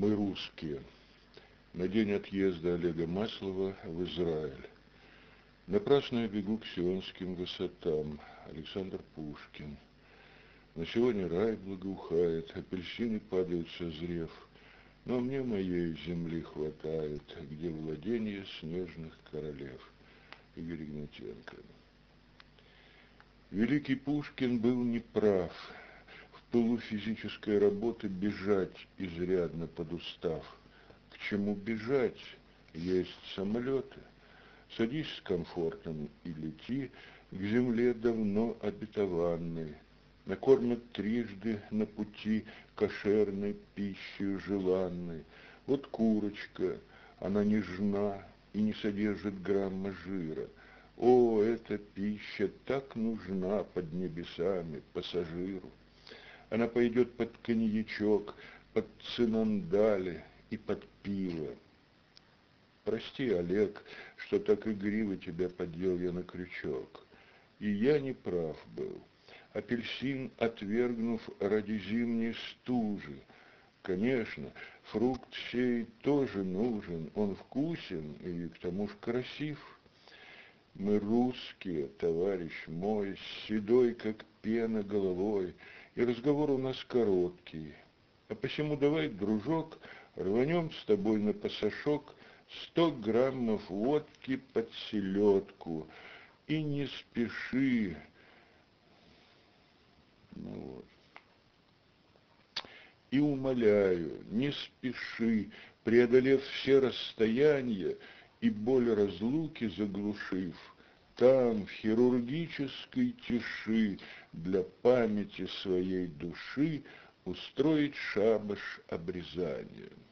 Мы русские. На день отъезда Олега Маслова в Израиль. Напрасно я бегу к сионским высотам. Александр Пушкин. На сегодня рай благоухает, апельсины падают созрев, но мне моей земли хватает, где владение снежных королев. Игорь Игнатенко. Великий Пушкин был неправ. В пылу физической работы бежать, изрядно подустав. К чему бежать? Есть самолеты. Садись с комфортом и лети к земле давно обетованной. Накормят трижды на пути кошерной пищей желанной. Вот курочка, она нежна и не содержит грамма жира. О, эта пища так нужна под небесами пассажиру. Она пойдет под коньячок, под цинандали и под пиво. Прости, Олег, что так игриво тебя поддел я на крючок. И я не прав был. Апельсин отвергнув ради зимней стужи. Конечно, фрукт сей тоже нужен, он вкусен и к тому же красив. Мы русские, товарищ мой, седой, как пена головой, и разговор у нас короткий. А посему давай, дружок, рванем с тобой на пасашок 100 граммов водки под селедку. И не спеши. Вот. И умоляю, не спеши, преодолев все расстояния и боль разлуки заглушив, там, в хирургической тиши, для памяти своей души устроить шабаш обрезания.